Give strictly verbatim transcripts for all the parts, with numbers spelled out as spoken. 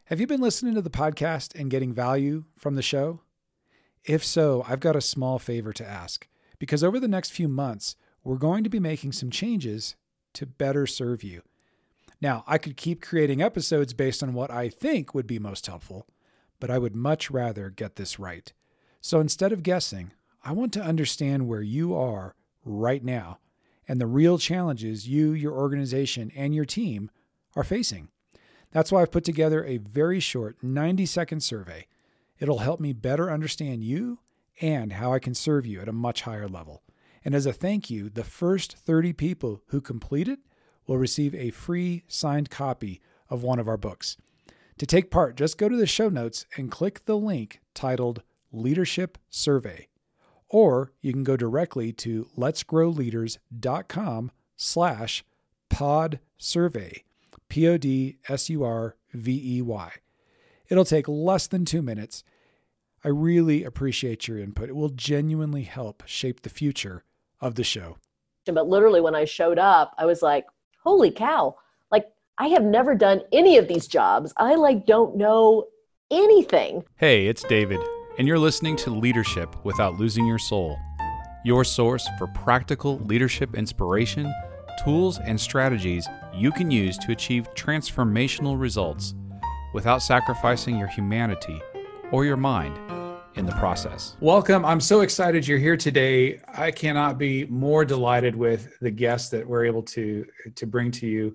Have you been listening to the podcast and getting value from the show? If so, I've got a small favor to ask, because over the next few months, we're going to be making some changes to better serve you. Now, I could keep creating episodes based on what I think would be most helpful, but I would much rather get this right. So instead of guessing, I want to understand where you are right now and the real challenges you, your organization, and your team are facing. That's why I've put together a very short ninety second survey. It'll help me better understand you and how I can serve you at a much higher level. And as a thank you, the first thirty people who complete it will receive a free signed copy of one of our books. To take part, just go to the show notes and click the link titled Leadership Survey. Or you can go directly to letsgrowleaders.com slash pod survey, P O D S U R V E Y. It'll take less than two minutes. I really appreciate your input. It will genuinely help shape the future of the show. But literally when I showed up, I was like, holy cow, like I have never done any of these jobs. I like don't know anything. Hey, it's David, and you're listening to Leadership Without Losing Your Soul, your source for practical leadership inspiration, tools, and strategies you can use to achieve transformational results without sacrificing your humanity or your mind in the process. Welcome. I'm so excited you're here today. I cannot be more delighted with the guests that we're able to, to bring to you.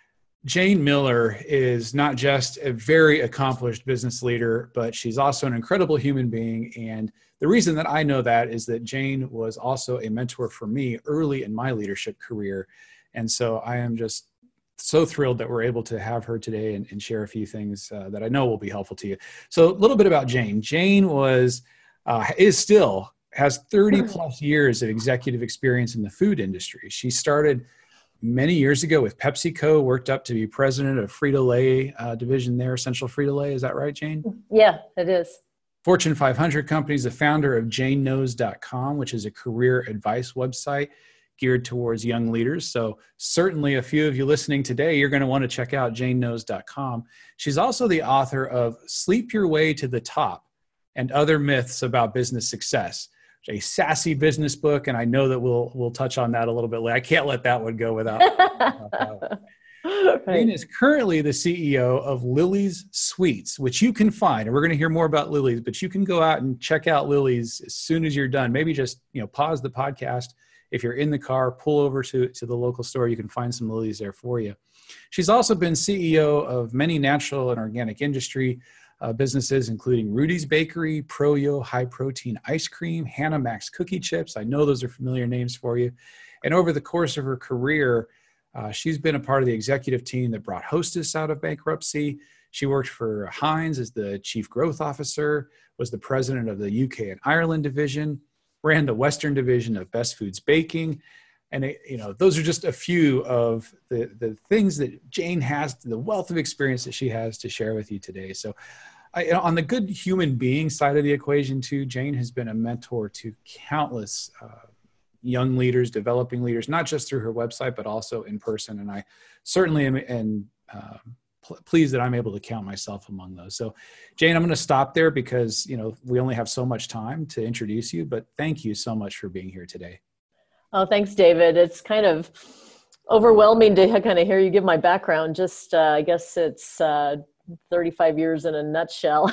Jane Miller is not just a very accomplished business leader, but she's also an incredible human being. And the reason that I know that is that Jane was also a mentor for me early in my leadership career. And so I am just so thrilled that we're able to have her today and, and share a few things uh, that I know will be helpful to you. So a little bit about Jane. Jane was, uh, is still, has thirty plus years of executive experience in the food industry. She started many years ago with PepsiCo, worked up to be president of Frito-Lay uh, division there, Central Frito-Lay. Is that right, Jane? Yeah, it is. Fortune five hundred companies, the founder of Jane Knows dot com, which is a career advice website geared towards young leaders. So certainly a few of you listening today, you're going to want to check out Jane Knows dot com. She's also the author of Sleep Your Way to the Top and Other Myths About Business Success, a sassy business book. And I know that we'll we'll touch on that a little bit later. I can't let that one go without. without right. Jane is currently the C E O of Lily's Sweets, which you can find. And we're going to hear more about Lily's, but you can go out and check out Lily's as soon as you're done. Maybe just, you know, pause the podcast. If you're in the car, pull over to, to the local store. You can find some Lily's there for you. She's also been C E O of many natural and organic industry uh, businesses, including Rudy's Bakery, Pro-Yo High Protein Ice Cream, Hannah Max Cookie Chips. I know those are familiar names for you. And over the course of her career, uh, she's been a part of the executive team that brought Hostess out of bankruptcy. She worked for Heinz as the chief growth officer, was the president of the U K and Ireland division, ran the Western division of Best Foods Baking. And, it, you know, those are just a few of the, the things that Jane has, the wealth of experience that she has to share with you today. So I, you know, on the good human being side of the equation too, Jane has been a mentor to countless uh, young leaders, developing leaders, not just through her website, but also in person. And I certainly am, and uh, pleased that I'm able to count myself among those. So Jane, I'm going to stop there because, you know, we only have so much time to introduce you, but thank you so much for being here today. Oh, thanks, David. It's kind of overwhelming to kind of hear you give my background. Just, uh, I guess it's uh, thirty-five years in a nutshell.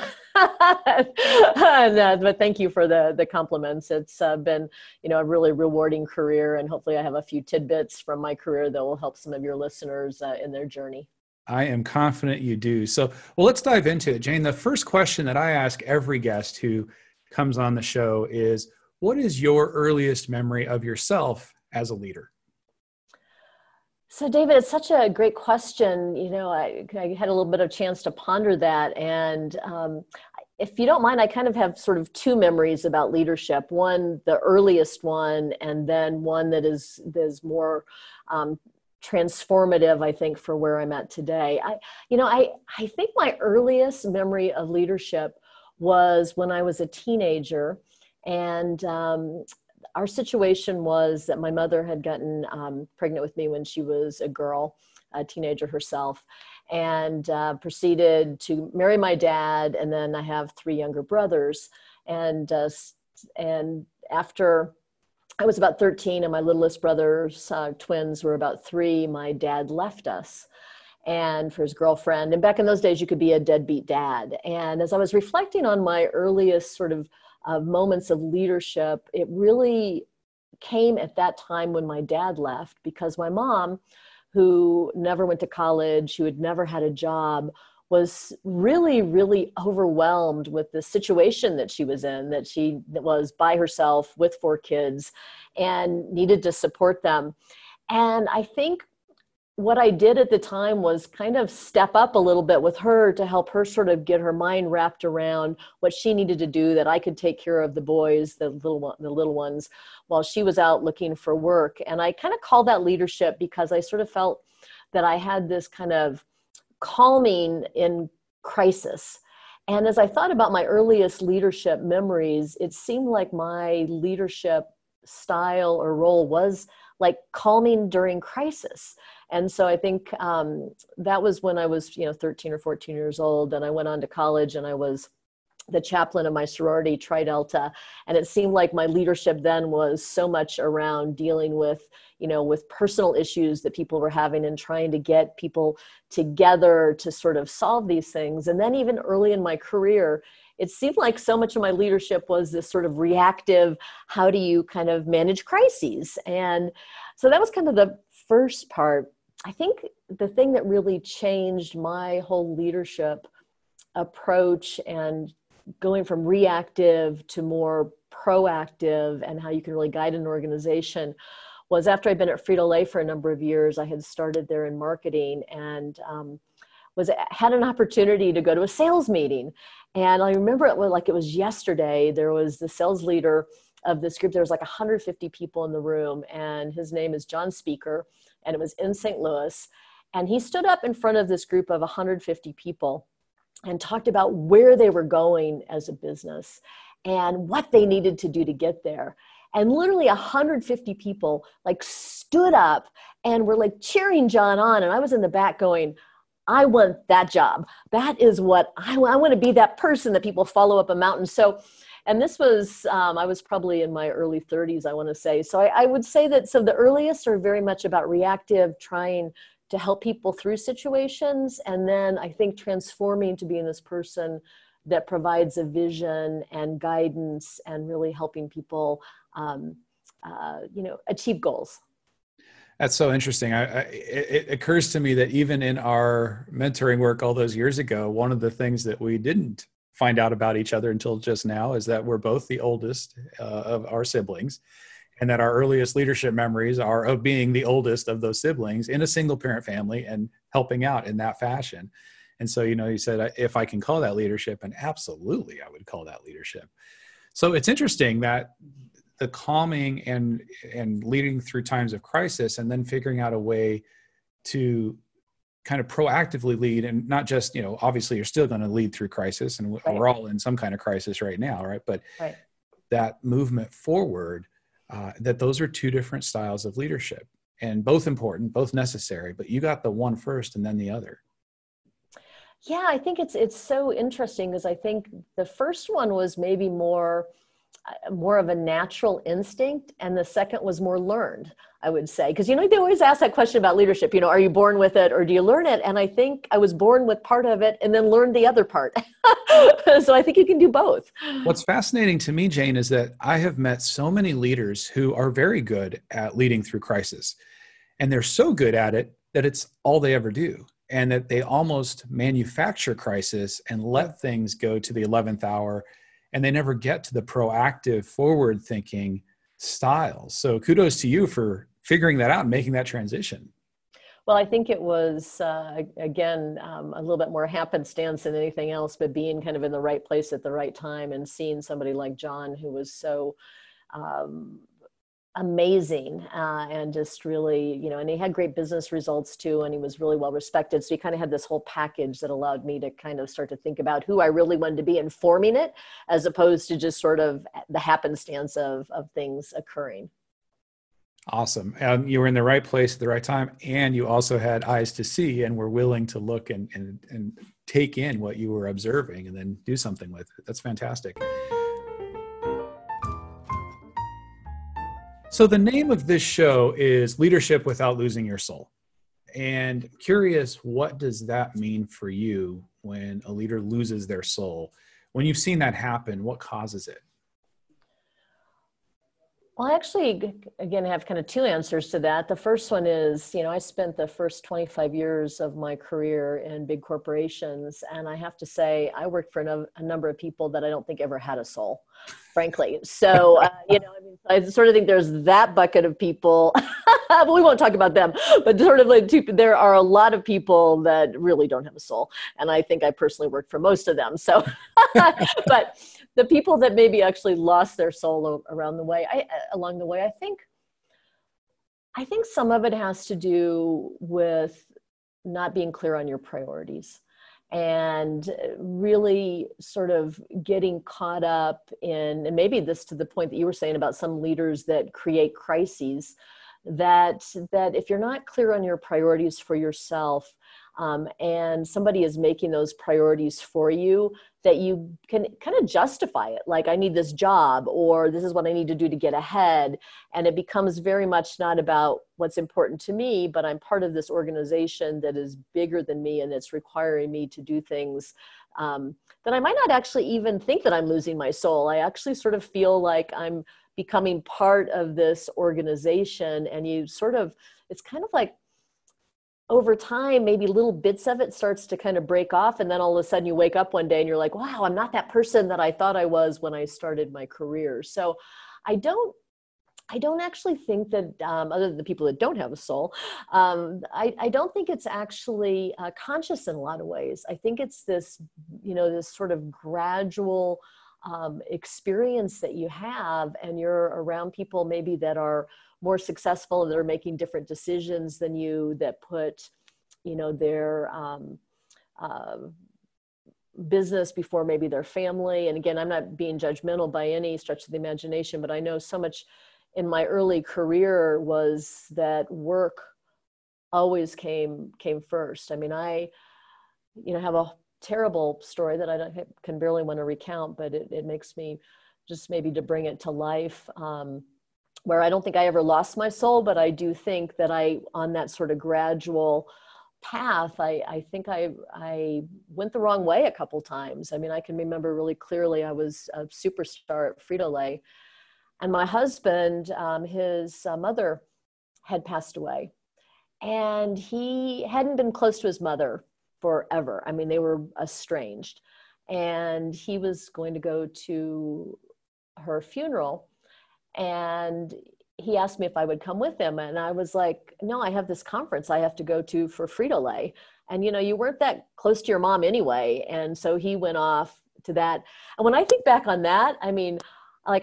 and, uh, but thank you for the, the compliments. It's uh, been, you know, a really rewarding career, and hopefully I have a few tidbits from my career that will help some of your listeners uh, in their journey. I am confident you do. So, well, let's dive into it. Jane, the first question that I ask every guest who comes on the show is, what is your earliest memory of yourself as a leader? So, David, it's such a great question. You know, I, I had a little bit of chance to ponder that. And um, if you don't mind, I kind of have sort of two memories about leadership. One, the earliest one, and then one that is, that is more um, transformative, I think, for where I'm at today. I, you know, I, I think my earliest memory of leadership was when I was a teenager, and um, our situation was that my mother had gotten um, pregnant with me when she was a girl, a teenager herself. and uh, proceeded to marry my dad. And then I have three younger brothers. And, uh, and after I was about thirteen and my littlest brother's uh, twins were about three, my dad left us and for his girlfriend. And back in those days, you could be a deadbeat dad. And as I was reflecting on my earliest sort of uh, moments of leadership, it really came at that time when my dad left, because my mom, who never went to college, who had never had a job, was really, really overwhelmed with the situation that she was in, that she was by herself with four kids and needed to support them. And I think what I did at the time was kind of step up a little bit with her to help her sort of get her mind wrapped around what she needed to do, that I could take care of the boys, the little one, the little ones, while she was out looking for work. And I kind of call that leadership because I sort of felt that I had this kind of calming in crisis. And as I thought about my earliest leadership memories, it seemed like my leadership style or role was like calming during crisis. And so I think um, that was when I was, you know, thirteen or fourteen years old, and I went on to college, and I was the chaplain of my sorority, Tri Delta. And it seemed like my leadership then was so much around dealing with, you know, with personal issues that people were having and trying to get people together to sort of solve these things. And then even early in my career, it seemed like so much of my leadership was this sort of reactive, how do you kind of manage crises? And so that was kind of the first part. I think the thing that really changed my whole leadership approach and going from reactive to more proactive and how you can really guide an organization was after I'd been at Frito-Lay for a number of years. I had started there in marketing and um, was had an opportunity to go to a sales meeting. And I remember it was like it was yesterday. There was the sales leader of this group. There was like one hundred fifty people in the room, and his name is John Speaker, and it was in Saint Louis. And he stood up in front of this group of one hundred fifty people and talked about where they were going as a business and what they needed to do to get there. And literally one hundred fifty people like stood up and were like cheering John on. And I was in the back going, I want that job. That is what I, I want to be, that person that people follow up a mountain. So, and this was, um, I was probably in my early thirties, I want to say. So I, I would say that, so the earliest are very much about reactive, trying to help people through situations. And then I think transforming to being this person that provides a vision and guidance and really helping people, um, uh, you know, achieve goals. That's so interesting. I, I, it, it occurs to me that even in our mentoring work all those years ago, one of the things that we didn't find out about each other until just now is that we're both the oldest uh, of our siblings, and that our earliest leadership memories are of being the oldest of those siblings in a single parent family and helping out in that fashion. And so, you know, you said, if I can call that leadership, and absolutely I would call that leadership. So it's interesting that the calming and and leading through times of crisis, and then figuring out a way to kind of proactively lead, and not just, you know, obviously you're still going to lead through crisis, and right. we're all in some kind of crisis right now, right? But right. that movement forward, uh, that those are two different styles of leadership, and both important, both necessary, but you got the one first and then the other. Yeah, I think it's it's so interesting because I think the first one was maybe more more of a natural instinct, and the second was more learned, I would say. Because, you know, they always ask that question about leadership, you know, are you born with it or do you learn it? And I think I was born with part of it and then learned the other part. So I think you can do both. What's fascinating to me, Jane, is that I have met so many leaders who are very good at leading through crisis. And they're so good at it that it's all they ever do. And that they almost manufacture crisis and let things go to the eleventh hour, and they never get to the proactive, forward-thinking styles. So kudos to you for figuring that out and making that transition. Well, I think it was, uh, again, um, a little bit more happenstance than anything else, but being kind of in the right place at the right time and seeing somebody like John, who was so um, amazing uh, and just really, you know, and he had great business results too, and he was really well respected. So he kind of had this whole package that allowed me to kind of start to think about who I really wanted to be and forming it, as opposed to just sort of the happenstance of, of things occurring. Awesome. Um, you were in the right place at the right time, and you also had eyes to see and were willing to look and, and, and take in what you were observing and then do something with it. That's fantastic. So the name of this show is Leadership Without Losing Your Soul. And curious, what does that mean for you when a leader loses their soul? When you've seen that happen, what causes it? Well, I actually, again, have kind of two answers to that. The first one is, you know, I spent the first twenty-five years of my career in big corporations. And I have to say, I worked for a, a number of people that I don't think ever had a soul, frankly. So, uh, you know, I mean, I sort of think there's that bucket of people, but we won't talk about them, but sort of like two, there are a lot of people that really don't have a soul. And I think I personally worked for most of them. So, but the people that maybe actually lost their soul around the way, I, along the way, I think, I think some of it has to do with not being clear on your priorities and really sort of getting caught up in, and maybe this to the point that you were saying about some leaders that create crises, that, that if you're not clear on your priorities for yourself, Um, and somebody is making those priorities for you, that you can kind of justify it. Like, I need this job, or this is what I need to do to get ahead. And it becomes very much not about what's important to me, but I'm part of this organization that is bigger than me, and it's requiring me to do things um, that I might not actually even think that I'm losing my soul. I actually sort of feel like I'm becoming part of this organization, and you sort of, it's kind of like, over time, maybe little bits of it starts to kind of break off. And then all of a sudden you wake up one day and you're like, wow, I'm not that person that I thought I was when I started my career. So I don't, I don't actually think that, um, other than the people that don't have a soul, um, I, I don't think it's actually uh, conscious in a lot of ways. I think it's this, you know, this sort of gradual um, experience that you have, and you're around people maybe that are more successful, that are making different decisions than you, that put, you know, their um, uh, business before maybe their family. And again, I'm not being judgmental by any stretch of the imagination, but I know so much in my early career was that work always came came first. I mean, I, you know, have a terrible story that I don't, can barely want to recount, but it, it makes me just maybe to bring it to life. Um, where I don't think I ever lost my soul, but I do think that I, on that sort of gradual path, I, I think I, I went the wrong way a couple times. I mean, I can remember really clearly, I was a superstar at Frito-Lay, and my husband, um, his uh, mother had passed away, and he hadn't been close to his mother forever. I mean, they were estranged, and he was going to go to her funeral. And he asked me if I would come with him. And I was like, no, I have this conference I have to go to for Frito-Lay. And, you know, you weren't that close to your mom anyway. And so he went off to that. And when I think back on that, I mean, like,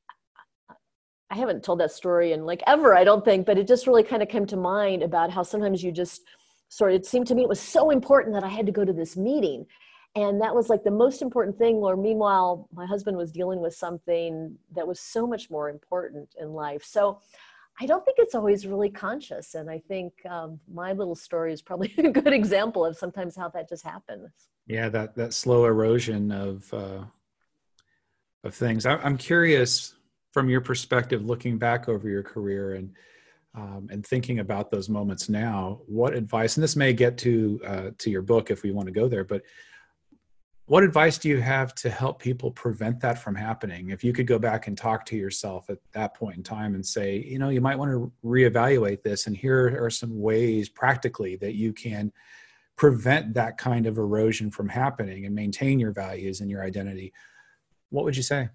I haven't told that story in like ever, I don't think, but it just really kind of came to mind about how sometimes you just sort of, it seemed to me it was so important that I had to go to this meeting. And that was like the most important thing, or meanwhile, my husband was dealing with something that was so much more important in life. So I don't think it's always really conscious. And I think um, my little story is probably a good example of sometimes how that just happens. Yeah, that, that slow erosion of, uh, of things. I, I'm curious from your perspective, looking back over your career and um, and thinking about those moments now, what advice, and this may get to uh, to your book if we want to go there, but what advice do you have to help people prevent that from happening? If you could go back and talk to yourself at that point in time and say, you know, you might want to reevaluate this, and here are some ways practically that you can prevent that kind of erosion from happening and maintain your values and your identity, what would you say?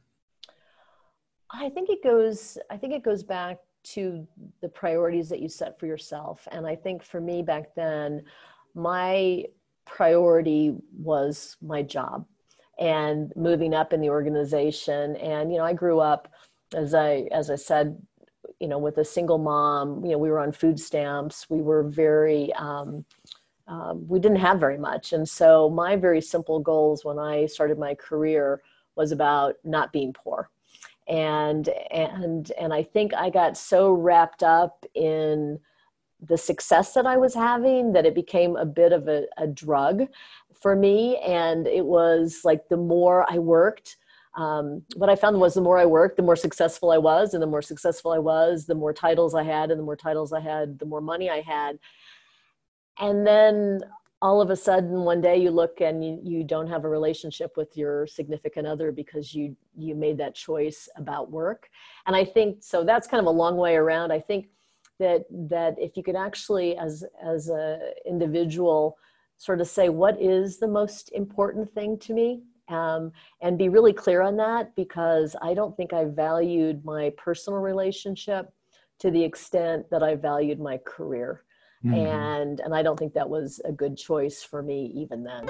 I think it goes, I think it goes back to the priorities that you set for yourself. And I think for me back then, my priority was my job and moving up in the organization. And, you know, I grew up, as I, as I said, you know, with a single mom, you know, we were on food stamps. We were very, um, um, we didn't have very much. And so my very simple goals when I started my career was about not being poor. And, and, and I think I got so wrapped up in the success that I was having that it became a bit of a, a drug for me. And it was like, the more I worked, um, what I found was the more I worked, the more successful I was. And the more successful I was, the more titles I had, and the more titles I had, the more money I had. And then all of a sudden, one day you look and you, you don't have a relationship with your significant other because you, you made that choice about work. And I think, so that's kind of a long way around. I think that, that if you could actually, as, as a individual, sort of say, what is the most important thing to me? Um, and be really clear on that, because I don't think I valued my personal relationship to the extent that I valued my career. Mm-hmm. And, and I don't think that was a good choice for me even then.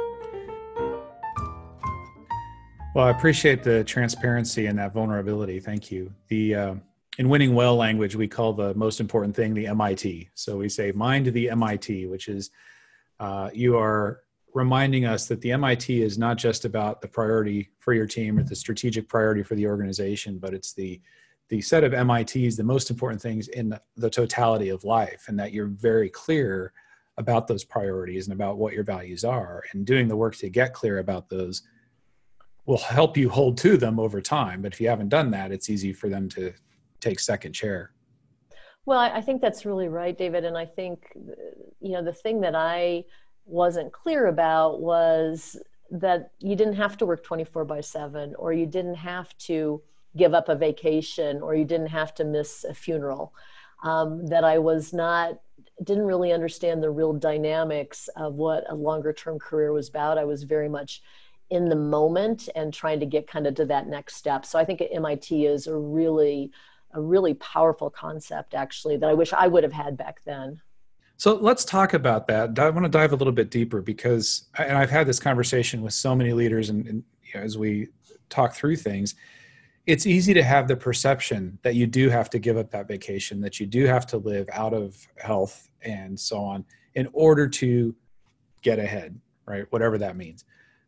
Well, I appreciate the transparency and that vulnerability. Thank you. The, uh, in Winning Well language, we call the most important thing the M I T. So we say mind to the M I T, which is uh, you are reminding us that the M I T is not just about the priority for your team or the strategic priority for the organization, but it's the the set of M I Ts, the most important things in the totality of life, and that you're very clear about those priorities and about what your values are, and doing the work to get clear about those will help you hold to them over time. But if you haven't done that, it's easy for them to take second chair. Well, I think that's really right, David. And I think, you know, the thing that I wasn't clear about was that you didn't have to work twenty-four by seven, or you didn't have to give up a vacation, or you didn't have to miss a funeral. Um, that I was not, didn't really understand the real dynamics of what a longer term career was about. I was very much in the moment and trying to get kind of to that next step. So I think M I T is a really, a really powerful concept, actually, that I wish I would have had back then. So let's talk about that. I want to dive a little bit deeper, because, and I've had this conversation with so many leaders, and, and you know, as we talk through things, it's easy to have the perception that you do have to give up that vacation, that you do have to live out of health and so on in order to get ahead, right? Whatever that means.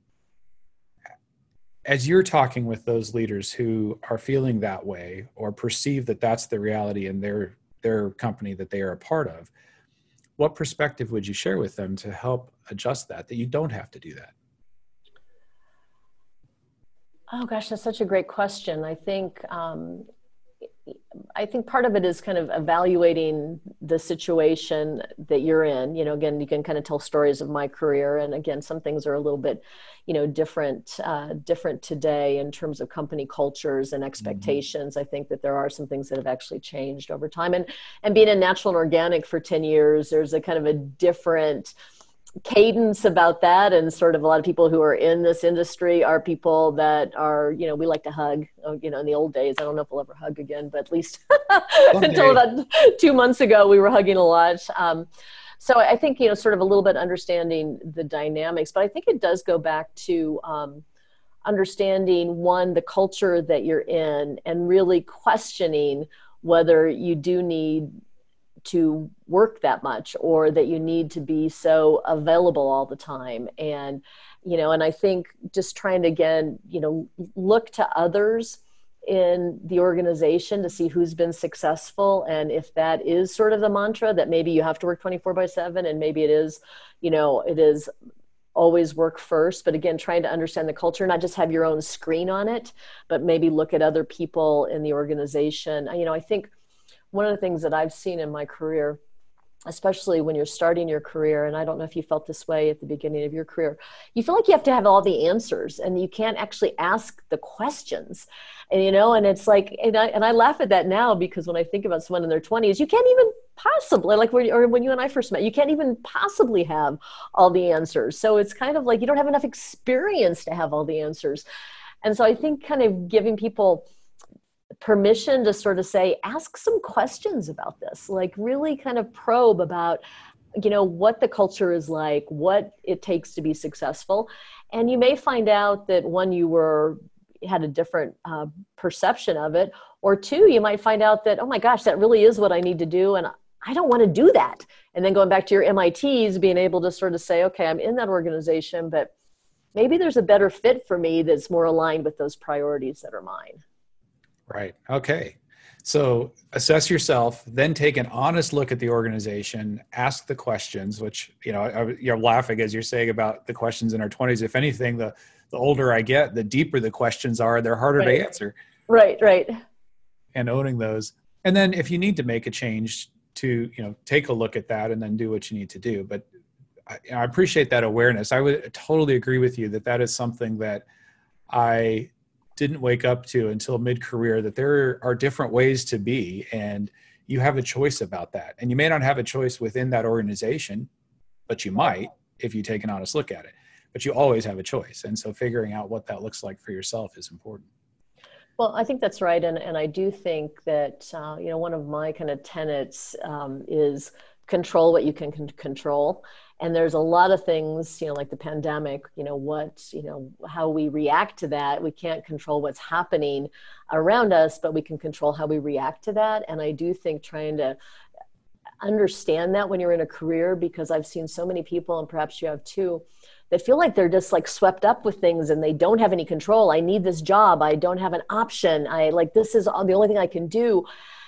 As you're talking with those leaders who are feeling that way or perceive that that's the reality in their, their company that they are a part of, what perspective would you share with them to help adjust that, that you don't have to do that? Oh gosh, that's such a great question. I think, um, I think part of it is kind of evaluating the situation that you're in. You know, again, you can kind of tell stories of my career, and again, some things are a little bit, you know, different, uh, different today in terms of company cultures and expectations. Mm-hmm. I think that there are some things that have actually changed over time, and and being in natural and organic for ten years, there's a kind of a different cadence about that. And sort of a lot of people who are in this industry are people that are, you know, we like to hug, you know, in the old days. I don't know if we'll ever hug again, but at least until about two months ago, we were hugging a lot. Um, so I think, you know, sort of a little bit understanding the dynamics, but I think it does go back to um, understanding, one, the culture that you're in, and really questioning whether you do need to work that much, or that you need to be so available all the time. And, you know, and I think just trying to, again, you know, look to others in the organization to see who's been successful. And if that is sort of the mantra, that maybe you have to work twenty-four by seven, and maybe it is, you know, it is always work first, but again, trying to understand the culture, not just have your own screen on it, but maybe look at other people in the organization. You know, I think one of the things that I've seen in my career, especially when you're starting your career, and I don't know if you felt this way at the beginning of your career, you feel like you have to have all the answers, and you can't actually ask the questions. And, you know, and it's like, and I, and I laugh at that now, because when I think about someone in their twenties, you can't even possibly, like when, or when you and I first met, you can't even possibly have all the answers. So it's kind of like you don't have enough experience to have all the answers. And so I think kind of giving people permission to sort of say, ask some questions about this, like really kind of probe about, you know, what the culture is like, what it takes to be successful. And you may find out that, one, you were had a different uh, perception of it, or two, you might find out that, oh my gosh, that really is what I need to do, and I don't want to do that. And then going back to your M I Ts, being able to sort of say, okay, I'm in that organization, but maybe there's a better fit for me that's more aligned with those priorities that are mine. Right. Okay. So assess yourself, then take an honest look at the organization, ask the questions, which, you know, I, you're laughing as you're saying about the questions in our twenties. If anything, the, the older I get, the deeper the questions are, they're harder Right. to answer. Right, right. And owning those. And then if you need to make a change, to, you know, take a look at that and then do what you need to do. But I, I appreciate that awareness. I would totally agree with you that that is something that I didn't wake up to until mid-career, that there are different ways to be, and you have a choice about that. And you may not have a choice within that organization, but you might if you take an honest look at it. But you always have a choice. And so figuring out what that looks like for yourself is important. Well, I think that's right. And, and I do think that, uh, you know, one of my kind of tenets um, is control what you can con- control. And there's a lot of things, you know, like the pandemic, you know, what, you know, how we react to that. We can't control what's happening around us, but we can control how we react to that. And I do think trying to understand that when you're in a career, because I've seen so many people, and perhaps you have too, that feel like they're just like swept up with things and they don't have any control. I need this job. I don't have an option. I like, this is the only thing I can do.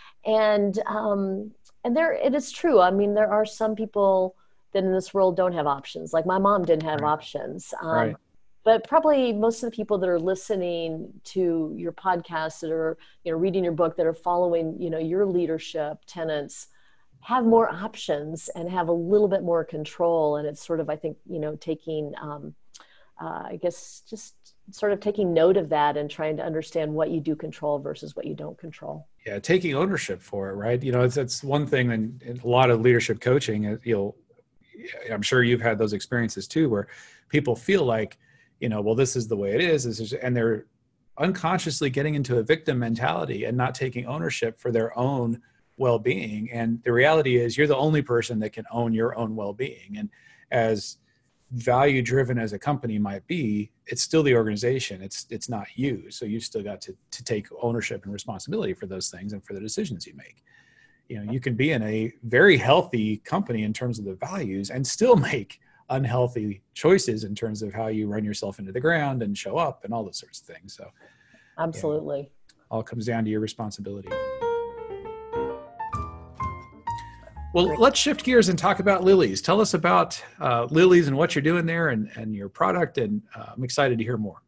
And, um, and there, it is true. I mean, there are some people that in this world don't have options. Like my mom didn't have Right. options. Um, Right. But probably most of the people that are listening to your podcast, that are, you know, reading your book, that are following, you know, your leadership tenets, have more options and have a little bit more control. And it's sort of, I think, you know, taking, um, uh, I guess, just sort of taking note of that and trying to understand what you do control versus what you don't control. Yeah, taking ownership for it, right? You know, it's, it's one thing, and in a lot of leadership coaching, you'll, I'm sure you've had those experiences too, where people feel like, you know, well, this is the way it is, this is, and they're unconsciously getting into a victim mentality and not taking ownership for their own well-being. And the reality is you're the only person that can own your own well-being. And as value driven as a company might be, it's still the organization. It's, it's not you. So you've still got to, to take ownership and responsibility for those things and for the decisions you make. You know, you can be in a very healthy company in terms of the values and still make unhealthy choices in terms of how you run yourself into the ground and show up and all those sorts of things. So Absolutely. You know, all comes down to your responsibility. Well, Great. Let's shift gears and talk about Lily's. Tell us about uh, Lily's and what you're doing there, and, and your product. And uh, I'm excited to hear more.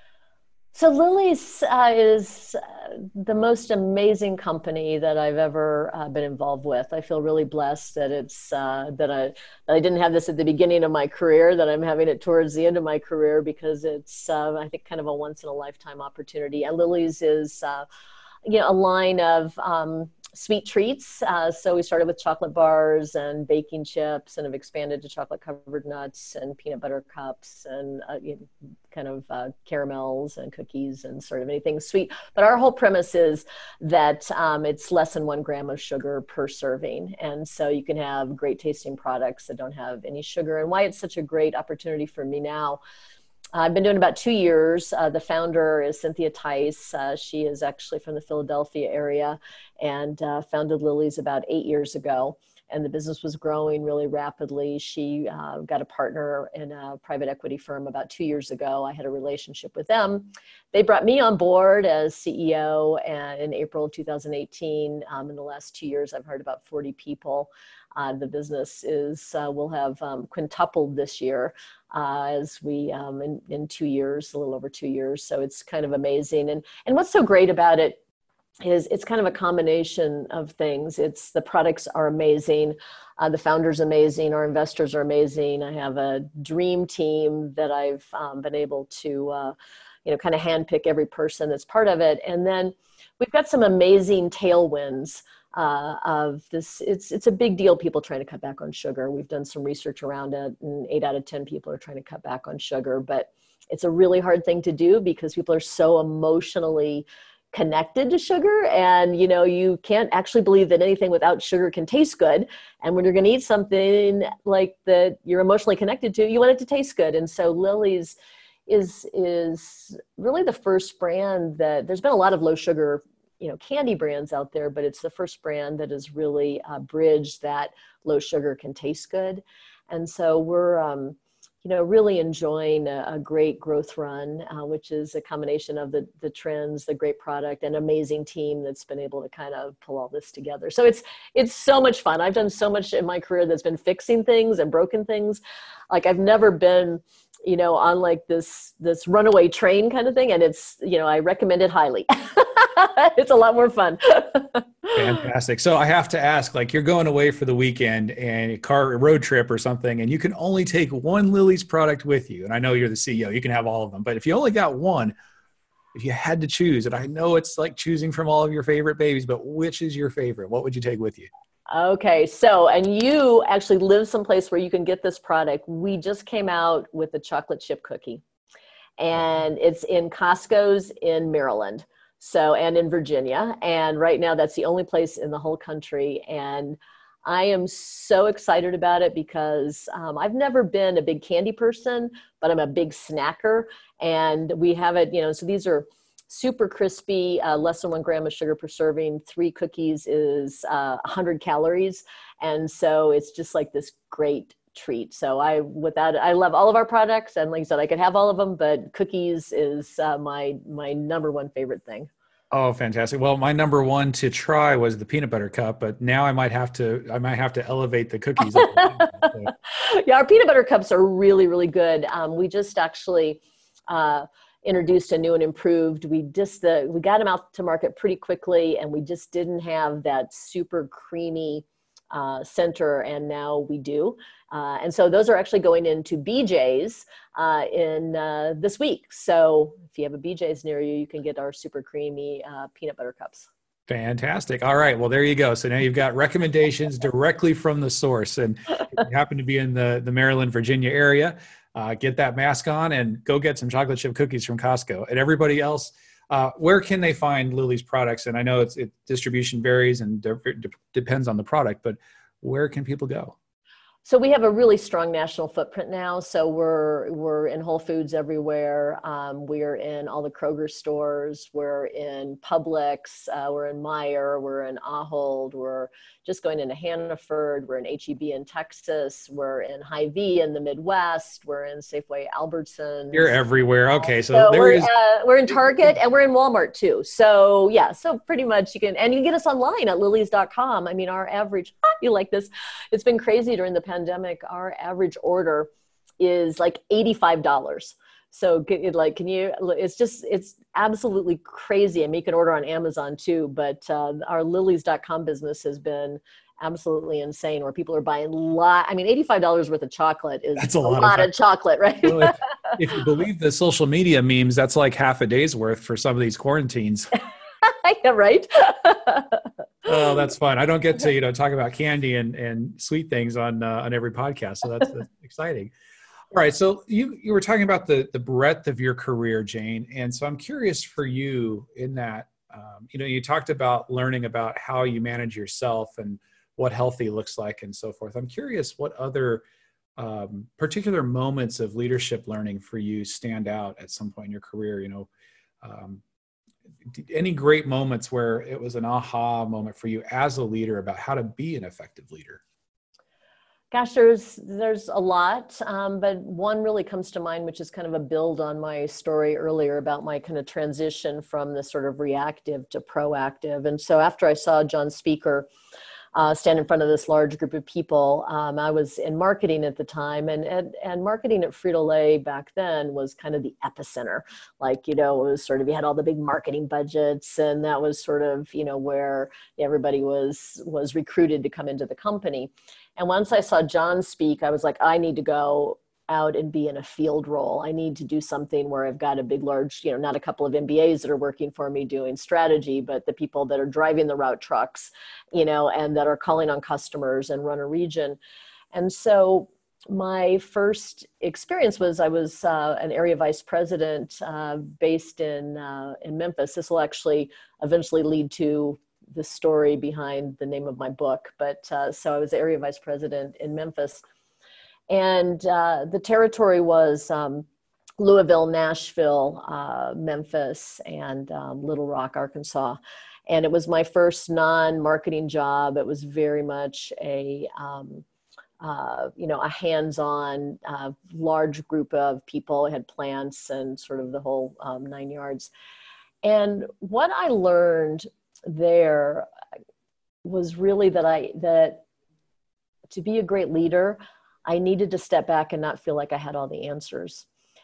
So Lily's uh, is uh, the most amazing company that I've ever uh, been involved with. I feel really blessed that it's uh, that I that I didn't have this at the beginning of my career, that I'm having it towards the end of my career, because it's uh, I think kind of a once in a lifetime opportunity. And Lily's is uh, you know a line of um, sweet treats. Uh, so we started with chocolate bars and baking chips, and have expanded to chocolate covered nuts and peanut butter cups, and uh, you know, kind of uh, caramels and cookies and sort of anything sweet. But our whole premise is that um, it's less than one gram of sugar per serving. And so you can have great tasting products that don't have any sugar. And why it's such a great opportunity for me now, I've been doing about two years. Uh, the founder is Cynthia Tice. Uh, she is actually from the Philadelphia area, and uh, founded Lily's about eight years ago. And the business was growing really rapidly. She uh, got a partner in a private equity firm about two years ago. I had a relationship with them. They brought me on board as C E O and in April of two thousand eighteen. Um, in the last two years, I've hired about forty people. Uh, the business is uh, will have um, quintupled this year uh, as we um, in, in two years, a little over two years. So it's kind of amazing. And and what's so great about it is it's kind of a combination of things. It's the products are amazing. Uh, the founder's amazing. Our investors are amazing. I have a dream team that I've um, been able to, uh, you know, kind of handpick every person that's part of it. And then we've got some amazing tailwinds uh, of this. It's, it's a big deal, people trying to cut back on sugar. We've done some research around it, and eight out of ten people are trying to cut back on sugar, but it's a really hard thing to do because people are so emotionally connected to sugar, and you know you can't actually believe that anything without sugar can taste good. And when you're going to eat something like that you're emotionally connected to, you want it to taste good. And so Lily's is is really the first brand that, there's been a lot of low sugar you know candy brands out there, but it's the first brand that has really uh, bridged that low sugar can taste good. And so we're um, you know, really enjoying a, a great growth run, uh, which is a combination of the the trends, the great product, and amazing team that's been able to kind of pull all this together. So it's it's so much fun. I've done so much in my career that's been fixing things and broken things. Like I've never been, you know, on like this this runaway train kind of thing. And it's, you know, I recommend it highly. It's a lot more fun. Fantastic. So I have to ask, like you're going away for the weekend and a car a road trip or something, and you can only take one Lily's product with you. And I know you're the C E O, you can have all of them, but if you only got one, if you had to choose, and I know it's like choosing from all of your favorite babies, but which is your favorite? What would you take with you? Okay. So, and you actually live someplace where you can get this product. We just came out with the chocolate chip cookie, and it's in Costco's in Maryland. So, and in Virginia. And right now that's the only place in the whole country. And I am so excited about it because um, I've never been a big candy person, but I'm a big snacker. And we have it, you know, so these are super crispy, uh, less than one gram of sugar per serving. Three cookies is uh, one hundred calories. And so it's just like this great treat. So I, without, I love all of our products. And like I said, I could have all of them, but cookies is uh, my, my number one favorite thing. Oh, fantastic. Well, my number one to try was the peanut butter cup, but now I might have to, I might have to elevate the cookies. Yeah, our peanut butter cups are really, really good. Um, we just actually uh, introduced a new and improved. We just, the, we got them out to market pretty quickly, and we just didn't have that super creamy uh, center, and now we do. Uh, and so those are actually going into B J's uh, in uh, this week. So if you have a B J's near you, you can get our super creamy uh, peanut butter cups. Fantastic. All right. Well, there you go. So now you've got recommendations directly from the source. And if you happen to be in the, the Maryland, Virginia area, uh, get that mask on and go get some chocolate chip cookies from Costco. And everybody else, uh, where can they find Lily's products? And I know it's it, distribution varies and de- de- depends on the product, but where can people go? So we have a really strong national footprint now. So we're we're in Whole Foods everywhere. Um, we're in all the Kroger stores. We're in Publix. Uh, we're in Meijer. We're in Ahold. We're just going into Hannaford. We're in H E B in Texas. We're in Hy-Vee in the Midwest. We're in Safeway Albertsons. You're everywhere. Okay, so, so there we're, is. Uh, we're in Target, and we're in Walmart too. So yeah, so pretty much you can, and you can get us online at lilies dot com. I mean, our average, ah, you like this? It's been crazy during the pandemic. Our average order is like eighty-five dollars. So it, like, can you, it's just, it's absolutely crazy. I mean, you can order on Amazon too, but uh, our lilies dot com business has been absolutely insane, where people are buying lot. I mean, eighty-five dollars worth of chocolate is That's a a lot, lot of, of chocolate, right? Well, if, if you believe the social media memes, that's like half a day's worth for some of these quarantines. Yeah, right. Oh, that's fun. I don't get to, you know, talk about candy and, and sweet things on, uh, on every podcast. So that's, that's exciting. All right. So you, you were talking about the, the breadth of your career, Jane. And so I'm curious for you in that, um, you know, you talked about learning about how you manage yourself and what healthy looks like and so forth. I'm curious what other um, particular moments of leadership learning for you stand out at some point in your career, you know, um, any great moments where it was an aha moment for you as a leader about how to be an effective leader? Gosh, there's there's a lot, um, but one really comes to mind, which is kind of a build on my story earlier about my kind of transition from the sort of reactive to proactive. And so after I saw John Speaker uh, stand in front of this large group of people, um, I was in marketing at the time, and, and and marketing at Frito-Lay back then was kind of the epicenter. Like, you know, it was sort of, you had all the big marketing budgets, and that was sort of, you know, where everybody was was recruited to come into the company. And once I saw John speak, I was like, I need to go out and be in a field role. I need to do something where I've got a big, large, you know, not a couple of M B As that are working for me doing strategy, but the people that are driving the route trucks, you know, and that are calling on customers and run a region. And so my first experience was I was uh, an area vice president uh, based in, uh, in Memphis. This will actually eventually lead to the story behind the name of my book. But uh, so I was area vice president in Memphis. And uh, the territory was um, Louisville, Nashville, uh, Memphis, and um, Little Rock, Arkansas. And it was my first non-marketing job. It was very much a, um, uh, you know, a hands-on uh, large group of people. I had plants and sort of the whole um, nine yards. And what I learned there was really that I, that to be a great leader, I needed to step back and not feel like I had all the answers.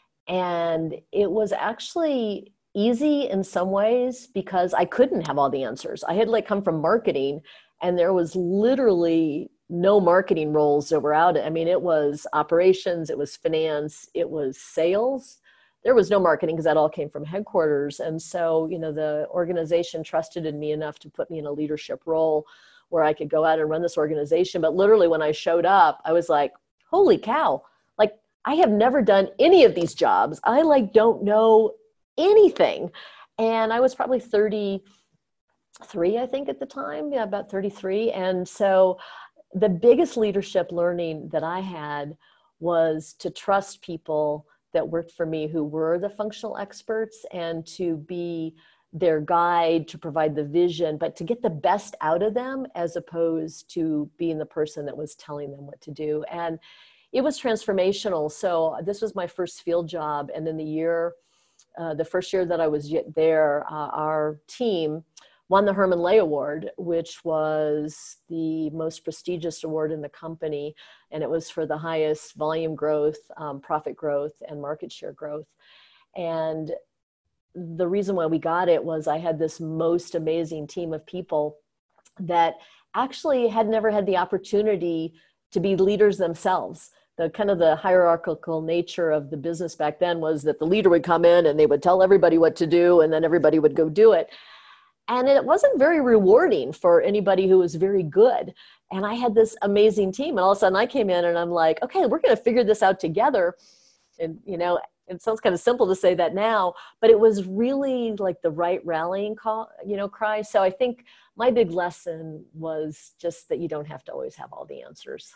And it was actually easy in some ways because I couldn't have all the answers. I had like come from marketing, and there was literally no marketing roles that were out. I mean, it was operations, it was finance, it was sales. There was no marketing because that all came from headquarters. And so, you know, the organization trusted in me enough to put me in a leadership role where I could go out and run this organization. But literally when I showed up, I was like, holy cow, like I have never done any of these jobs. I like don't know anything. And I was probably thirty-three, I think at the time, yeah, about thirty-three. And so the biggest leadership learning that I had was to trust people that worked for me who were the functional experts, and to be their guide, to provide the vision, but to get the best out of them as opposed to being the person that was telling them what to do. And it was transformational. So this was my first field job. And in the year, uh, the first year that I was there, uh, our team won the Herman Lay Award, which was the most prestigious award in the company. And it was for the highest volume growth, um, profit growth, and market share growth. And the reason why we got it was I had this most amazing team of people that actually had never had the opportunity to be leaders themselves. The kind of the hierarchical nature of the business back then was that the leader would come in and they would tell everybody what to do, and then everybody would go do it. And it wasn't very rewarding for anybody who was very good. And I had this amazing team. And all of a sudden I came in and I'm like, okay, we're going to figure this out together. And, you know, it sounds kind of simple to say that now, but it was really like the right rallying call, you know, cry. So I think my big lesson was just that you don't have to always have all the answers.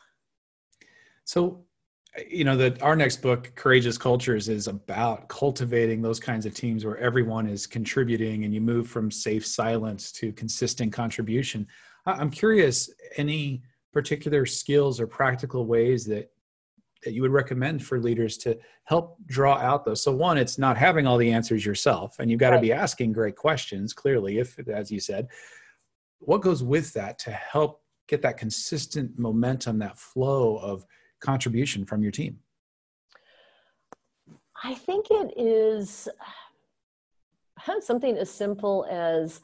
So, you know, that our next book, Courageous Cultures, is about cultivating those kinds of teams where everyone is contributing and you move from safe silence to consistent contribution. I'm curious, any particular skills or practical ways that that you would recommend for leaders to help draw out those? So one, it's not having all the answers yourself, and you've got to Right. be asking great questions, clearly, if, as you said. What goes with that to help get that consistent momentum, that flow of contribution from your team? I think it is something as simple as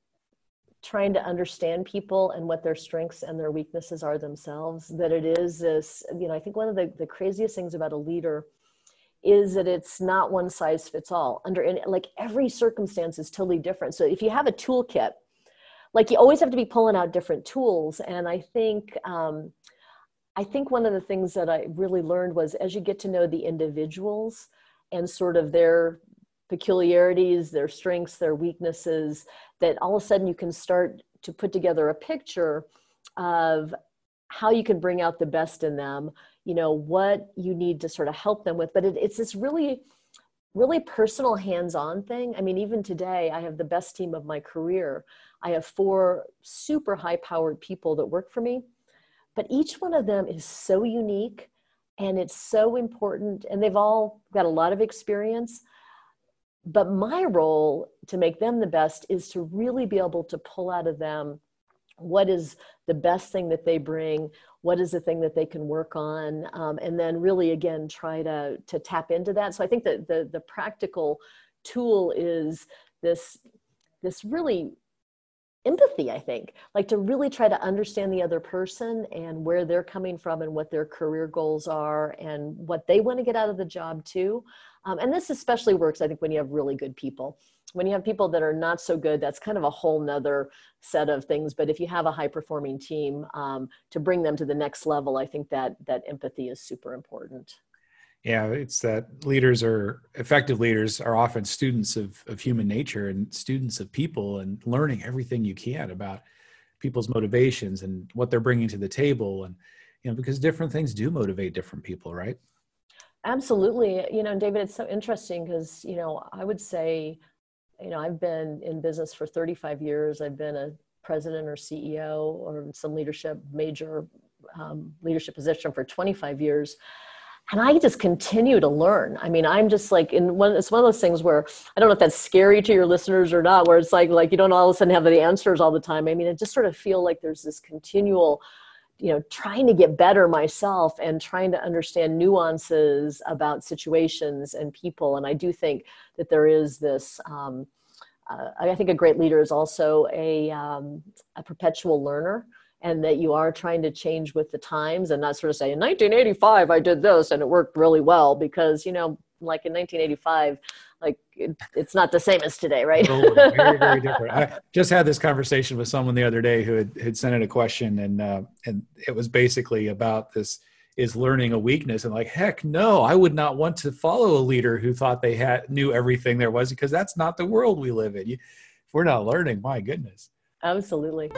trying to understand people and what their strengths and their weaknesses are themselves. That it is this, you know, I think one of the, the craziest things about a leader is that it's not one size fits all. Under any, like every circumstance is totally different. So if you have a toolkit, like you always have to be pulling out different tools. And I think, um, I think one of the things that I really learned was as you get to know the individuals and sort of their peculiarities, their strengths, their weaknesses, that all of a sudden you can start to put together a picture of how you can bring out the best in them, you know, what you need to sort of help them with. But it, it's this really, really personal hands-on thing. I mean, even today, I have the best team of my career. I have four super high-powered people that work for me. But each one of them is so unique and it's so important, and they've all got a lot of experience. But my role to make them the best is to really be able to pull out of them what is the best thing that they bring, what is the thing that they can work on, um, and then really, again, try to, to tap into that. So I think that the, the practical tool is this, this really empathy, I think, like to really try to understand the other person and where they're coming from and what their career goals are and what they want to get out of the job too. Um, and this especially works, I think, when you have really good people. When you have people that are not so good, that's kind of a whole nother set of things. But if you have a high performing team, um, to bring them to the next level, I think that that empathy is super important. Yeah, it's that leaders are effective leaders are often students of, of human nature and students of people, and learning everything you can about people's motivations and what they're bringing to the table. And, you know, because different things do motivate different people, right? Absolutely. You know, David, it's so interesting because, you know, I would say, you know, I've been in business for thirty-five years. I've been a president or C E O or some leadership major um, leadership position for twenty-five years. And I just continue to learn. I mean, I'm just like in one, it's one of those things where I don't know if that's scary to your listeners or not, where it's like, like you don't all of a sudden have the answers all the time. I mean, I just sort of feel like there's this continual, you know, trying to get better myself and trying to understand nuances about situations and people. And I do think that there is this, um, uh, I think a great leader is also a, um, a perpetual learner, and that you are trying to change with the times and not sort of say, in nineteen eighty-five, I did this and it worked really well, because, you know, like in nineteen eighty-five, like it, it's not the same as today, right? Totally. Very, very different. I just had this conversation with someone the other day who had, had sent in a question, and uh, and it was basically about this, is learning a weakness? And like, heck no, I would not want to follow a leader who thought they had knew everything there was, because that's not the world we live in. You, if we're not learning, my goodness. Absolutely.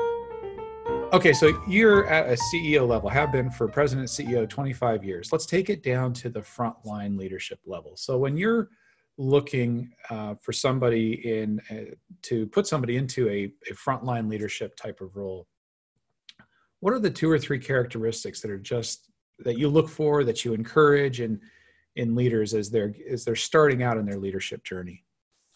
Okay, so you're at a C E O level, have been for president, C E O, twenty-five years. Let's take it down to the frontline leadership level. So when you're looking uh, for somebody in, uh, to put somebody into a, a frontline leadership type of role, what are the two or three characteristics that are just, that you look for, that you encourage in, in leaders as they're, as they're starting out in their leadership journey?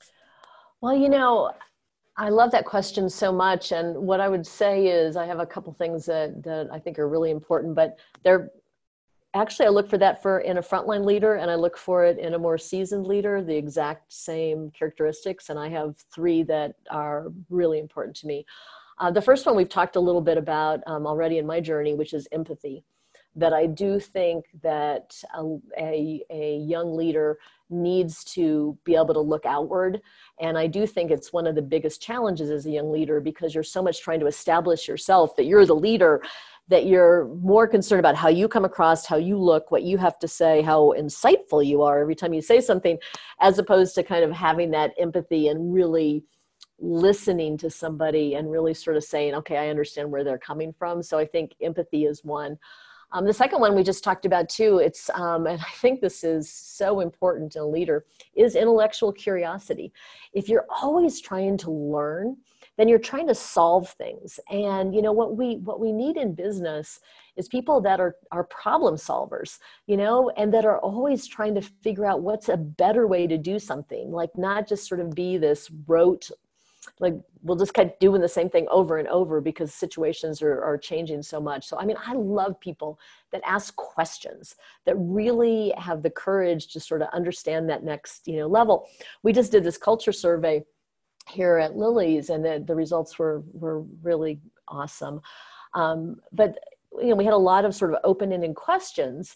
Well, you know, I love that question so much. And what I would say is I have a couple things that, that I think are really important, but they're actually, I look for that for in a frontline leader, and I look for it in a more seasoned leader, the exact same characteristics. And I have three that are really important to me. Uh, the first one we've talked a little bit about um, already in my journey, which is empathy. That I do think that a, a, a young leader needs to be able to look outward. And I do think it's one of the biggest challenges as a young leader, because you're so much trying to establish yourself that you're the leader, that you're more concerned about how you come across, how you look, what you have to say, how insightful you are every time you say something, as opposed to kind of having that empathy and really listening to somebody and really sort of saying, okay, I understand where they're coming from. So I think empathy is one. Um, the second one we just talked about too, it's, um, and I think this is so important in a leader, is intellectual curiosity. If you're always trying to learn, then you're trying to solve things. And you know, what we, what we need in business is people that are, are problem solvers, you know, and that are always trying to figure out what's a better way to do something, like not just sort of be this rote, like we'll just keep doing the same thing over and over because situations are, are changing so much. So, I mean, I love people that ask questions, that really have the courage to sort of understand that next, you know, level. We just did this culture survey here at Lily's, and the, the results were, were really awesome. Um, but, you know, we had a lot of sort of open-ended questions,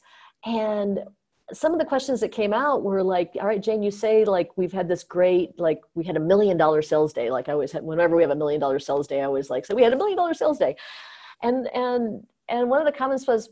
and some of the questions that came out were like, all right, Jane, you say like, we've had this great, like we had a million dollar sales day. Like I always had, whenever we have a million dollar sales day, I always like, so we had a million dollar sales day. And, and, and one of the comments was,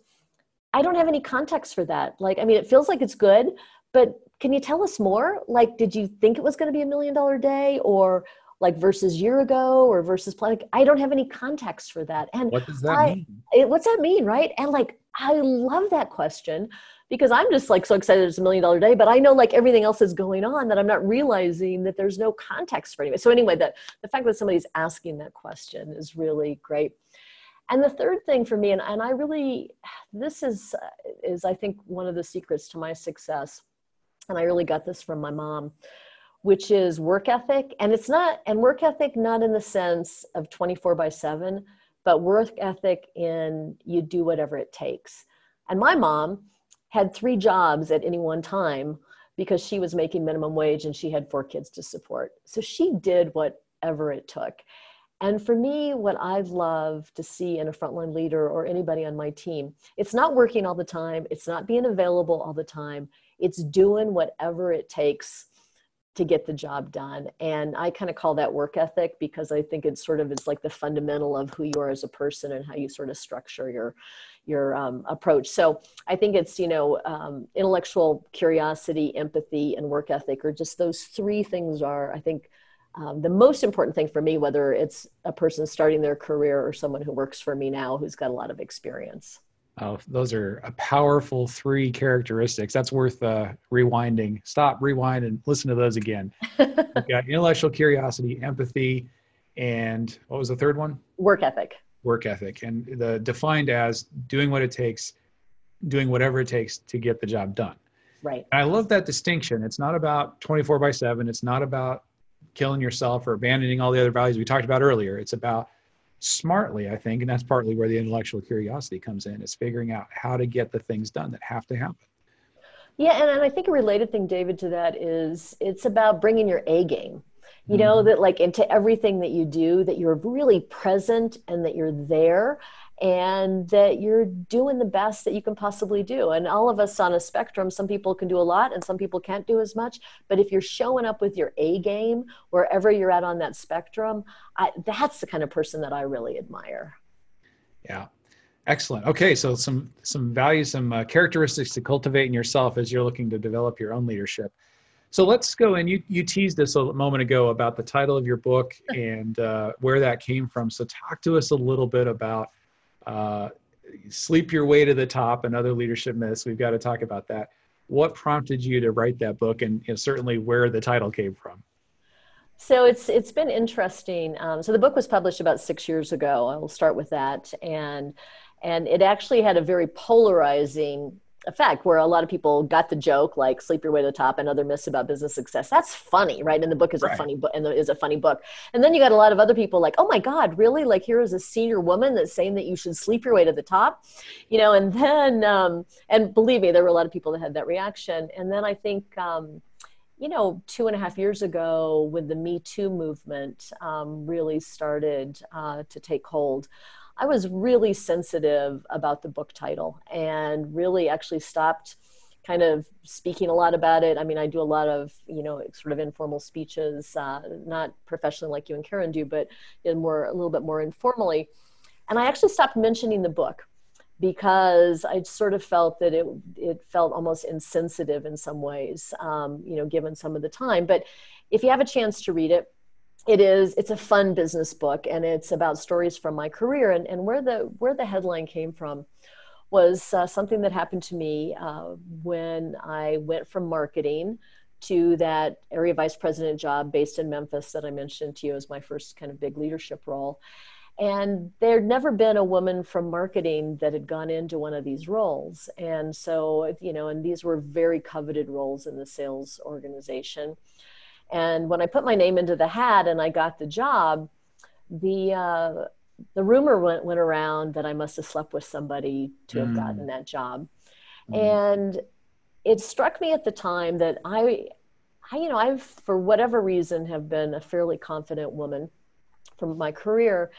I don't have any context for that. Like, I mean, it feels like it's good, but can you tell us more? Like, did you think it was going to be a million dollar day, or like versus year ago, or versus like, I don't have any context for that. And what does that I, mean? It, what's that mean? Right. And like, I love that question, because I'm just like so excited it's a million dollar day, but I know like everything else is going on that I'm not realizing that there's no context for anybody. So anyway, that the fact that somebody's asking that question is really great. And the third thing for me, and, and I really, this is, is I think one of the secrets to my success, and I really got this from my mom, which is work ethic. And it's not, and work ethic, not in the sense of twenty-four by seven, but work ethic in you do whatever it takes. And my mom had three jobs at any one time because she was making minimum wage and she had four kids to support. So she did whatever it took. And for me, what I've loved to see in a frontline leader or anybody on my team, it's not working all the time. It's not being available all the time. It's doing whatever it takes to get the job done. And I kind of call that work ethic, because I think it's sort of, it's like the fundamental of who you are as a person and how you sort of structure your, your um, approach. So I think it's, you know, um, intellectual curiosity, empathy, and work ethic are just those three things are, I think, um, the most important thing for me, whether it's a person starting their career or someone who works for me now, who's got a lot of experience. Oh, those are a powerful three characteristics. That's worth uh, rewinding. Stop, rewind, and listen to those again. We've got intellectual curiosity, empathy, and what was the third one? Work ethic. work ethic, and the defined as doing what it takes, doing whatever it takes to get the job done. Right. And I love that distinction. It's not about twenty-four by seven. It's not about killing yourself or abandoning all the other values we talked about earlier. It's about smartly, I think, and that's partly where the intellectual curiosity comes in, is figuring out how to get the things done that have to happen. Yeah, and, and I think a related thing, David, to that is it's about bringing your A game. You know, mm-hmm. that like into everything that you do, that you're really present and that you're there and that you're doing the best that you can possibly do. And all of us on a spectrum, some people can do a lot and some people can't do as much. But if you're showing up with your A game, wherever you're at on that spectrum, I, that's the kind of person that I really admire. Yeah. Excellent. Okay. So some, some values, some uh, characteristics to cultivate in yourself as you're looking to develop your own leadership. So let's go, and you, you teased this a moment ago about the title of your book and uh, where that came from. So talk to us a little bit about uh, Sleep Your Way to the Top and Other Leadership Myths. We've got to talk about that. What prompted you to write that book, and you know, certainly where the title came from? So it's it's been interesting. Um, so the book was published about six years ago. I will start with that. And, and it actually had a very polarizing effect where a lot of people got the joke, like Sleep Your Way to the Top and Other Myths About Business Success. That's funny, right? And the book is right. a funny book, and is a funny book. And then you got a lot of other people like, oh my God, really? Like here is a senior woman that's saying that you should sleep your way to the top, you know. And then, um, and believe me, there were a lot of people that had that reaction. And then I think, um, you know, two and a half years ago, when the Me Too movement um, really started uh, to take hold, I was really sensitive about the book title and really actually stopped kind of speaking a lot about it. I mean, I do a lot of, you know, sort of informal speeches, uh, not professionally like you and Karen do, but in more, a little bit more informally. And I actually stopped mentioning the book because I sort of felt that it, it felt almost insensitive in some ways, um, you know, given some of the time. But if you have a chance to read it, It is, it's a fun business book, and it's about stories from my career. And, and where the where the headline came from was uh, something that happened to me uh, when I went from marketing to that area vice president job based in Memphis that I mentioned to you as my first kind of big leadership role. And there'd never been a woman from marketing that had gone into one of these roles. And so, you know, and these were very coveted roles in the sales organization. And when I put my name into the hat and I got the job, the uh, the rumor went, went around that I must have slept with somebody to have mm. gotten that job. Mm. And it struck me at the time that I, I, you know, I, for whatever reason, have been a fairly confident woman from my career.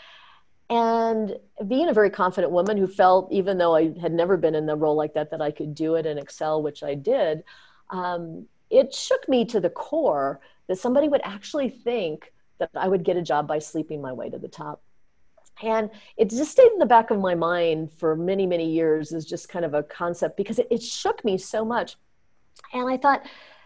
And being a very confident woman who felt, even though I had never been in the role like that, that I could do it and excel, which I did, um, it shook me to the core that somebody would actually think that I would get a job by sleeping my way to the top. And it just stayed in the back of my mind for many, many years as just kind of a concept, because it, it shook me so much. And I thought,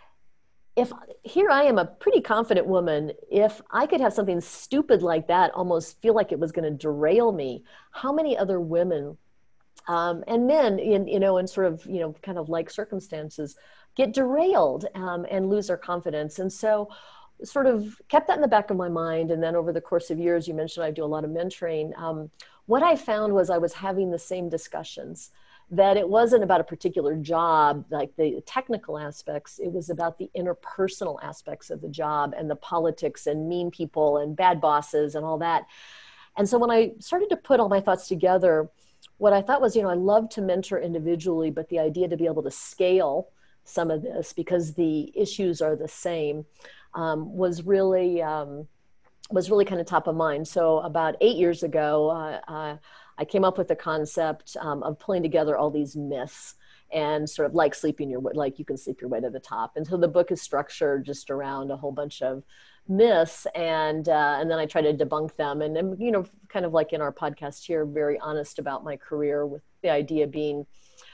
if here I am, a pretty confident woman, if I could have something stupid like that almost feel like it was going to derail me, how many other women um, and men in, you know, in sort of, you know, kind of like circumstances get derailed um, and lose their confidence. And so sort of kept that in the back of my mind. And then over the course of years, you mentioned I do a lot of mentoring. Um, what I found was I was having the same discussions, that it wasn't about a particular job, like the technical aspects. It was about the interpersonal aspects of the job and the politics and mean people and bad bosses and all that. And so when I started to put all my thoughts together, what I thought was, you know, I love to mentor individually, but the idea to be able to scale some of this, because the issues are the same, um, was really, um, was really kind of top of mind. So about eight years ago, uh, uh, I came up with the concept um, of pulling together all these myths and sort of like sleeping your way, like you can sleep your way to the top. And so the book is structured just around a whole bunch of myths, and uh, and then I try to debunk them. And, and, you know, kind of like in our podcast here, very honest about my career, with the idea being,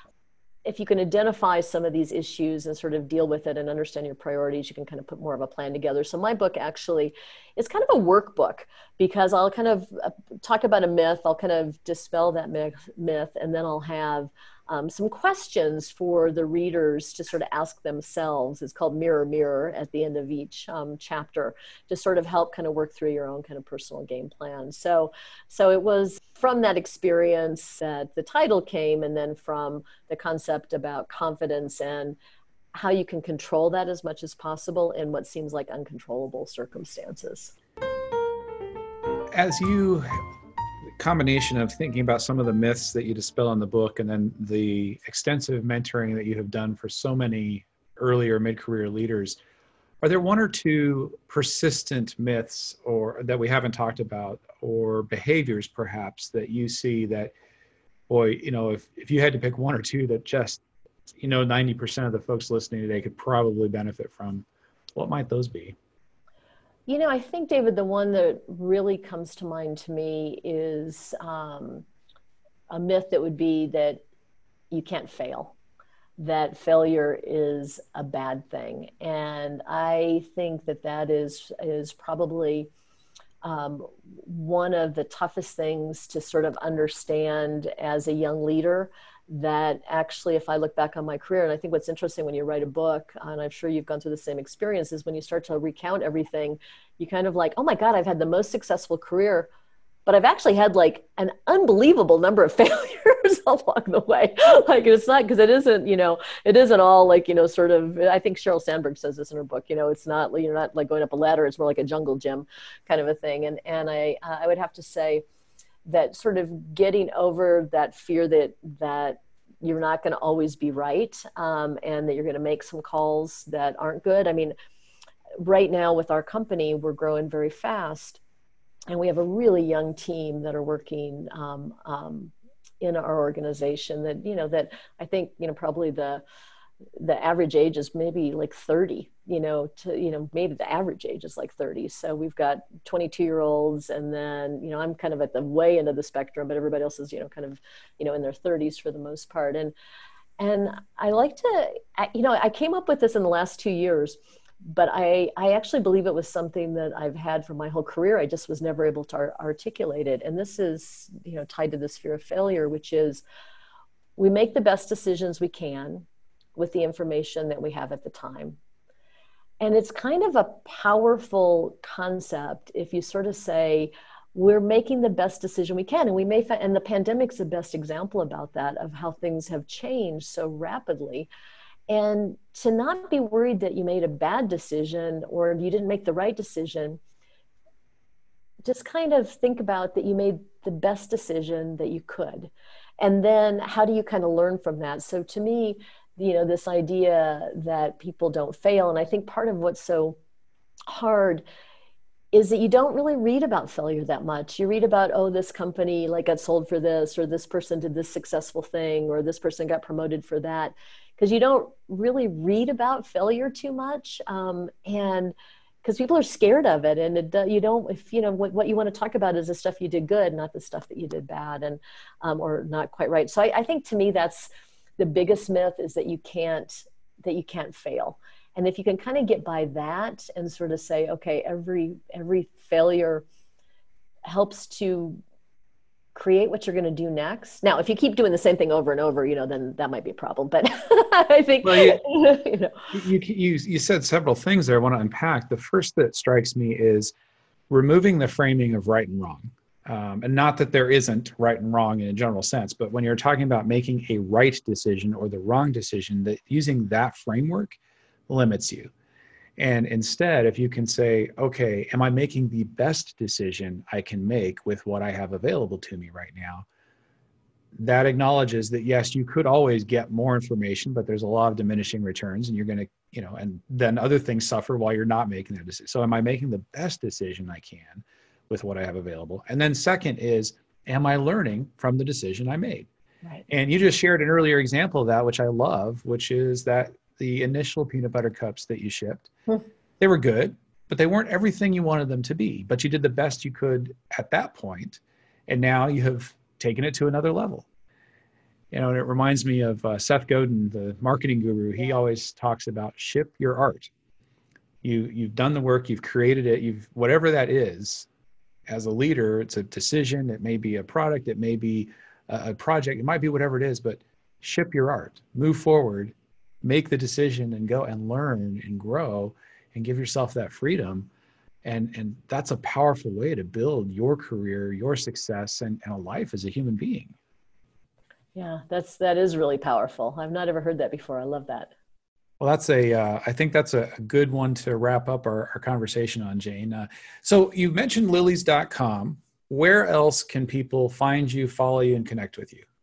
if you can identify some of these issues and sort of deal with it and understand your priorities, you can kind of put more of a plan together. So my book actually is kind of a workbook, because I'll kind of talk about a myth, I'll kind of dispel that myth, myth and then I'll have um, some questions for the readers to sort of ask themselves. It's called Mirror, Mirror at the end of each um, chapter, to sort of help kind of work through your own kind of personal game plan. So, so it was from that experience that the title came, and then from the concept about confidence and how you can control that as much as possible in what seems like uncontrollable circumstances. As you, combination of thinking about some of the myths that you dispel in the book, and then the extensive mentoring that you have done for so many early or mid-career leaders, are there one or two persistent myths or that we haven't talked about, or behaviors perhaps that you see that, boy, you know, if, if you had to pick one or two that just, you know, ninety percent of the folks listening today could probably benefit from, what might those be? You know, I think, David, the one that really comes to mind to me is um, a myth that would be that you can't fail, that failure is a bad thing. And I think that that is, is probably um, one of the toughest things to sort of understand as a young leader. That actually, if I look back on my career, and I think what's interesting when you write a book, and I'm sure you've gone through the same experience, is when you start to recount everything, you kind of like, oh my God, I've had the most successful career, but I've actually had like an unbelievable number of failures along the way. Like, it's not, because it isn't, you know, it isn't all like, you know, sort of, I think Sheryl Sandberg says this in her book, you know, it's not, you're not like going up a ladder, it's more like a jungle gym kind of a thing. And, and I, uh, I would have to say, that sort of getting over that fear that that you're not going to always be right, um, and that you're going to make some calls that aren't good. I mean, right now with our company, we're growing very fast, and we have a really young team that are working um, um, in our organization. That you know that I think you know probably the the average age is maybe like thirty, you know, to, you know, maybe the average age is like thirty. So we've got twenty-two year olds, and then, you know, I'm kind of at the way end of the spectrum, but everybody else is, you know, kind of, you know, in their thirties for the most part. And, and I like to, you know, I came up with this in the last two years, but I, I actually believe it was something that I've had for my whole career. I just was never able to ar- articulate it. And this is, you know, tied to this fear of failure, which is we make the best decisions we can with the information that we have at the time. And it's kind of a powerful concept if you sort of say, we're making the best decision we can. And we may, and the pandemic's the best example about that, of how things have changed so rapidly. And to not be worried that you made a bad decision or you didn't make the right decision, just kind of think about that you made the best decision that you could. And then how do you kind of learn from that? So to me, you know, this idea that people don't fail. And I think part of what's so hard is that you don't really read about failure that much. You read about, oh, this company like got sold for this, or this person did this successful thing, or this person got promoted for that, because you don't really read about failure too much. Um, and because people are scared of it, and it, you don't, if you know, what, what you want to talk about is the stuff you did good, not the stuff that you did bad and, um, or not quite right. So I, I think to me, that's, the biggest myth is that you can't, that you can't fail. And if you can kind of get by that and sort of say, okay, every, every failure helps to create what you're going to do next. Now, if you keep doing the same thing over and over, you know, then that might be a problem. But I think, well, you, you know, you, you, you said several things there I want to unpack. The first that strikes me is removing the framing of right and wrong. Um, and not that there isn't right and wrong in a general sense, but when you're talking about making a right decision or the wrong decision, that using that framework limits you. And instead, if you can say, okay, am I making the best decision I can make with what I have available to me right now? That acknowledges that, yes, you could always get more information, but there's a lot of diminishing returns, and you're going to, you know, and then other things suffer while you're not making that decision. So am I making the best decision I can with what I have available? And then second is, am I learning from the decision I made? Right. And you just shared an earlier example of that, which I love, which is that the initial peanut butter cups that you shipped, hmm. they were good, but they weren't everything you wanted them to be, but you did the best you could at that point. And now you have taken it to another level. You know, and it reminds me of uh, Seth Godin, the marketing guru. He yeah. always talks about ship your art. You, you've done the work, you've created it, you've, whatever that is. As a leader, it's a decision, it may be a product, it may be a project, it might be whatever it is, but ship your art, move forward, make the decision and go and learn and grow and give yourself that freedom. And, and that's a powerful way to build your career, your success, and, and a life as a human being. Yeah, that's, that is really powerful. I've not ever heard that before. I love that. Well, that's a, uh, I think that's a, a good one to wrap up our, our conversation on, Jane. Uh, so you mentioned lilies dot com. Where else can people find you, follow you, and connect with you?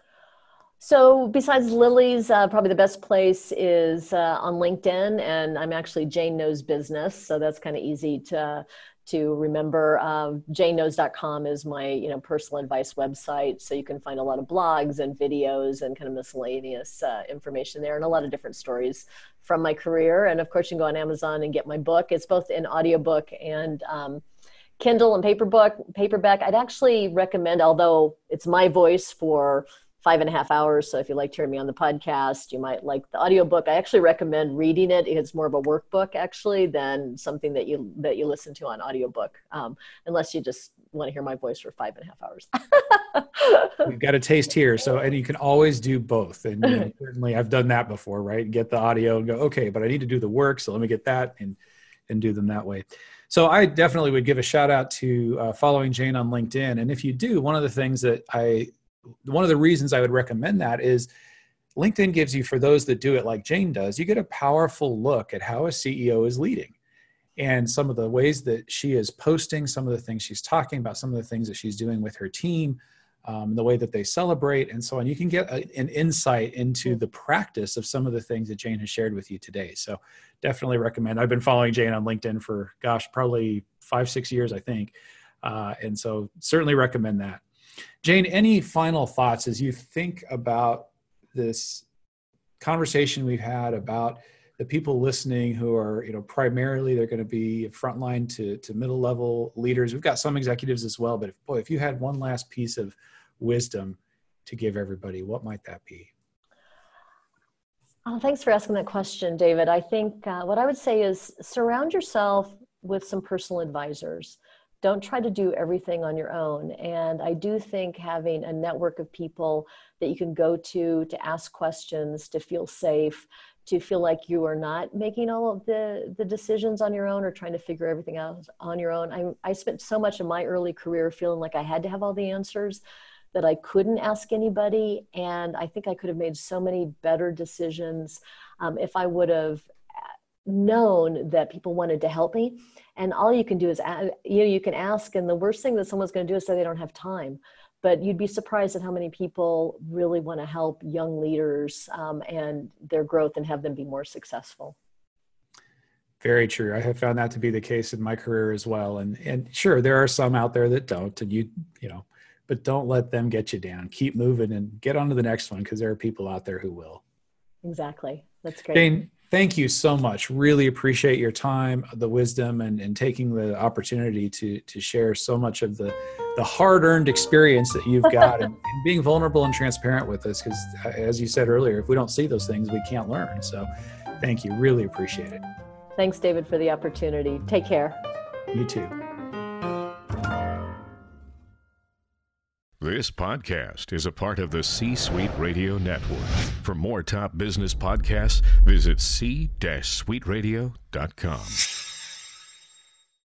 So besides Lily's, uh, probably the best place is uh, on LinkedIn, and I'm actually Jane Knows Business, so that's kind of easy to to remember. Um, Jane Knows dot com is my you know personal advice website, so you can find a lot of blogs and videos and kind of miscellaneous uh, information there, and a lot of different stories from my career. And of course, you can go on Amazon and get my book. It's both an audiobook and um, Kindle and paperback. Paperback. I'd actually recommend, although it's my voice for five and a half hours. So if you liked hearing me on the podcast, you might like the audiobook. I actually recommend reading it. It's more of a workbook actually than something that you that you listen to on audiobook, um, unless you just want to hear my voice for five and a half hours. We've got a taste here. So, and you can always do both. And you know, certainly I've done that before, right? Get the audio and go, okay, but I need to do the work. So let me get that and, and do them that way. So I definitely would give a shout out to uh, following Jane on LinkedIn. And if you do, one of the things that I One of the reasons I would recommend that is LinkedIn gives you, for those that do it like Jane does, you get a powerful look at how a C E O is leading and some of the ways that she is posting, some of the things she's talking about, some of the things that she's doing with her team, um, the way that they celebrate and so on. You can get a, an insight into the practice of some of the things that Jane has shared with you today. So definitely recommend. I've been following Jane on LinkedIn for, gosh, probably five, six years, I think. Uh, and so certainly recommend that. Jane, any final thoughts as you think about this conversation we've had about the people listening who are, you know, primarily they're going to be frontline to, to middle level leaders. We've got some executives as well, but if, boy, if you had one last piece of wisdom to give everybody, what might that be? Oh, thanks for asking that question, David. I think uh, what I would say is surround yourself with some personal advisors. Don't try to do everything on your own. And I do think having a network of people that you can go to, to ask questions, to feel safe, to feel like you are not making all of the, the decisions on your own or trying to figure everything out on your own. I, I spent so much of my early career feeling like I had to have all the answers that I couldn't ask anybody. And I think I could have made so many better decisions um, if I would have known that people wanted to help me. And all you can do is, you know, you can ask, and the worst thing that someone's going to do is say they don't have time. But you'd be surprised at how many people really want to help young leaders um, and their growth and have them be more successful. Very true. I have found that to be the case in my career as well. And and sure, there are some out there that don't, and you you know, but don't let them get you down. Keep moving and get on to the next one, because there are people out there who will. Exactly. That's great. Jane, thank you so much. Really appreciate your time, the wisdom, and, and taking the opportunity to to share so much of the, the hard-earned experience that you've got and, and being vulnerable and transparent with us. Because as you said earlier, if we don't see those things, we can't learn. So thank you. Really appreciate it. Thanks, David, for the opportunity. Take care. You too. This podcast is a part of the C-Suite Radio Network. For more top business podcasts, visit c suite radio dot com.